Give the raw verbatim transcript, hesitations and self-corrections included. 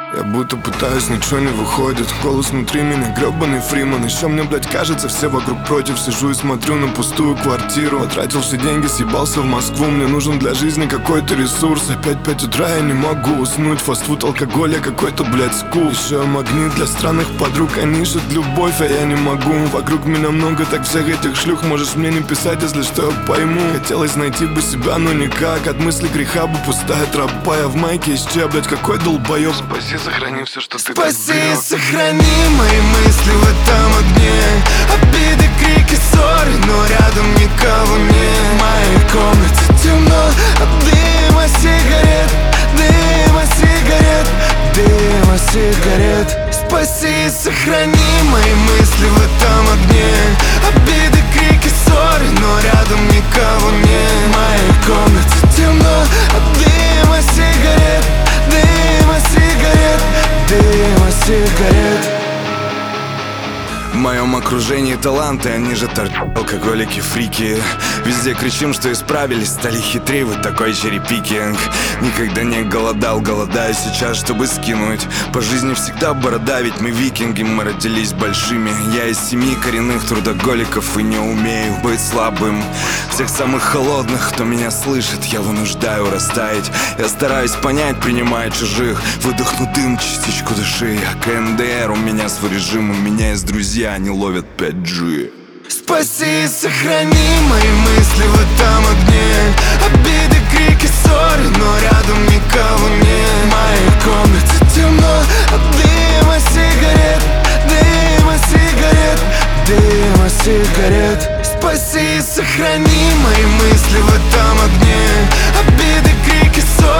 Я будто пытаюсь, ничего не выходит. Голос внутри меня, гребаный Фриман. Еще мне, блядь, кажется, все вокруг против. Сижу и смотрю на пустую квартиру. Потратил все деньги, съебался в Москву. Мне нужен для жизни какой-то ресурс. Опять пять утра, я не могу уснуть. Фастфуд, алкоголь, я какой-то, блядь, скул. Еще магнит для странных подруг. Они ищут любовь, а я не могу. Вокруг меня много так всех этих шлюх. Можешь мне не писать, если что, я пойму. Хотелось найти бы себя, но никак. От мысли греха бы пустая тропа. Я в майке из че, блядь, какой долбоёб. Спаси, сохрани все, что ты. Спаси и сохрани мои мысли в этом огне. Обиды, крики, ссоры, но рядом никого нет. В моей комнате темно от дыма сигарет, дыма сигарет, дыма сигарет. Спаси и сохрани мои мысли в этом огне. Обиды, крики, ссоры, но рядом никого нет. В моей комнате темно от дыма сигарет, дыма сигарет, дыма сигарет. В моем окружении таланты, они же торт, алкоголики, фрики. Везде кричим, что исправились, стали хитрее, вот такой черепикинг. Никогда не голодал, голодаю сейчас, чтобы скинуть. По жизни всегда борода, ведь мы викинги, мы родились большими. Я из семьи коренных трудоголиков и не умею быть слабым. Всех самых холодных, кто меня слышит, я вынуждаю растаять. Я стараюсь понять, принимая чужих. Выдохну дым, частичку души. А КНДР, у меня свой режим, у меня есть друзья, они ловят пять джи. Спаси и сохрани мои мысли в этом огне. Обиды, крики, ссоры, но рядом никого нет. В моей комнате темно от дыма сигарет, дыма сигарет, дыма сигарет. Спаси и сохрани мои мысли в этом огне. Обиды, крики, ссоры,